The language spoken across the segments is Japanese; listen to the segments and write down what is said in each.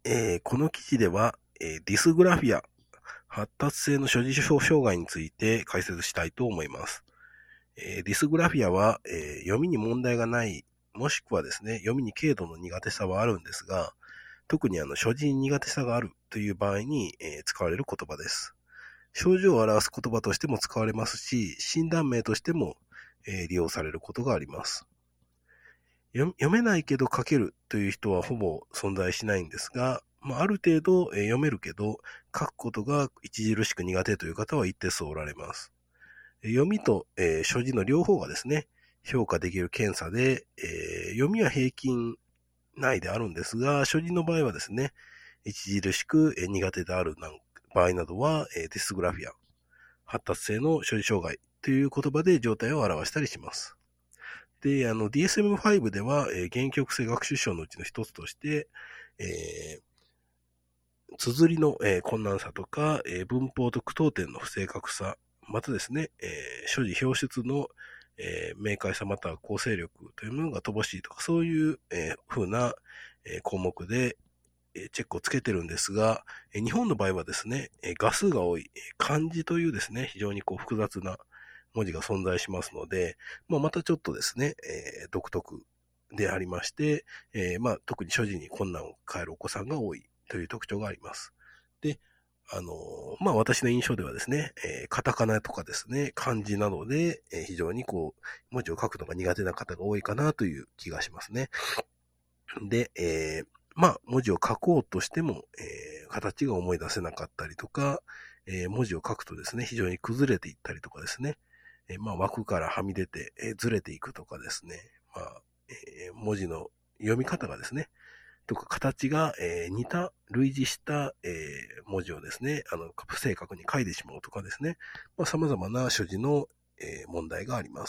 この記事では、ディスグラフィア、発達性の所持障害について解説したいと思います。ディスグラフィアは、読みに問題がない、もしくはですね、読みに軽度の苦手さはあるんですが、特に所持に苦手さがあるという場合に、使われる言葉です。症状を表す言葉としても使われますし、診断名としても、利用されることがあります。読めないけど書けるという人はほぼ存在しないんですが、ある程度読めるけど書くことが著しく苦手という方は一定数おられます。読みと、所持の両方がですね、評価できる検査で、読みは平均内であるんですが、所持の場合はですね、著しく苦手である場合などは、ディスグラフィア、発達性の所持障害という言葉で状態を表したりします。で、DSM-5 では、限局性学習症のうちの一つとして、綴りの、困難さとか、文法と句読点の不正確さ、またですね、所持表出の、明快さまたは構成力というものが乏しいとか、そういう、風な、項目で、チェックをつけてるんですが、日本の場合はですね、画数が多い、漢字というですね、非常に複雑な文字が存在しますので、またちょっとですね、独特でありまして、特に所持に困難を抱えるお子さんが多いという特徴があります。で、私の印象ではですね、カタカナとかですね、漢字などで、非常に文字を書くのが苦手な方が多いかなという気がしますね。で、文字を書こうとしても、形が思い出せなかったりとか、文字を書くとですね、非常に崩れていったりとかですね、枠からはみ出て、ずれていくとかですね、文字の読み方がですね、とか形が、似た、類似した、文字をですね、不正確に書いてしまうとかですね、様々な所持の、問題があります。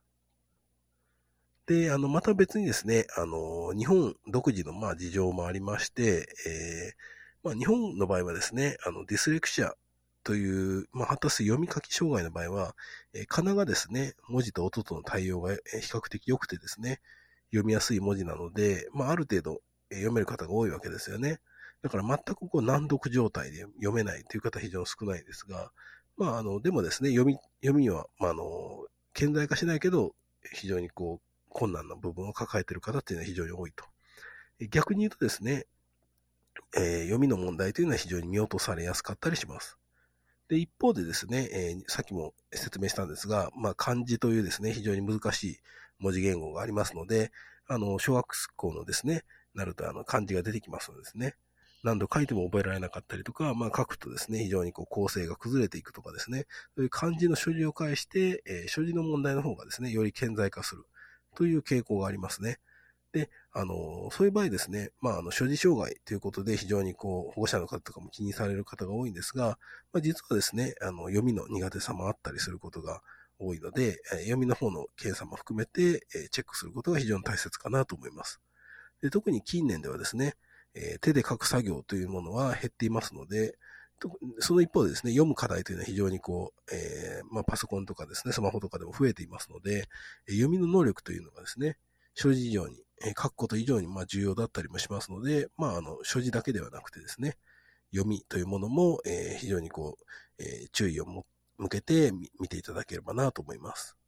で、また別にですね、日本独自の、事情もありまして、日本の場合はですね、ディスレクシアという、発達読み書き障害の場合は、かながですね、文字と音との対応が比較的良くてですね、読みやすい文字なので、ある程度読める方が多いわけですよね。だから全く難読状態で読めないという方は非常に少ないですが、でもですね、読みは、顕在化しないけど、非常に困難な部分を抱えている方っていうのは非常に多いと。逆に言うとですね、読みの問題というのは非常に見落とされやすかったりします。で、一方でですね、さっきも説明したんですが、漢字というですね、非常に難しい文字言語がありますので、小学校のですね、なると漢字が出てきますのでですね、何度書いても覚えられなかったりとか、書くとですね、非常に構成が崩れていくとかですね、そういう漢字の所持を介して、所持の問題の方がですね、より顕在化するという傾向がありますね。で、そういう場合ですね、所持障害ということで非常に保護者の方とかも気にされる方が多いんですが、実はですね、読みの苦手さもあったりすることが多いので、読みの方の検査も含めて、チェックすることが非常に大切かなと思います。で、特に近年ではですね、手で書く作業というものは減っていますので、その一方でですね、読む課題というのは非常にパソコンとかですね、スマホとかでも増えていますので、読みの能力というのがですね、所持以上に、書くこと以上に重要だったりもしますので、所持だけではなくてですね、読みというものも、非常に注意を向けて見ていただければなと思います。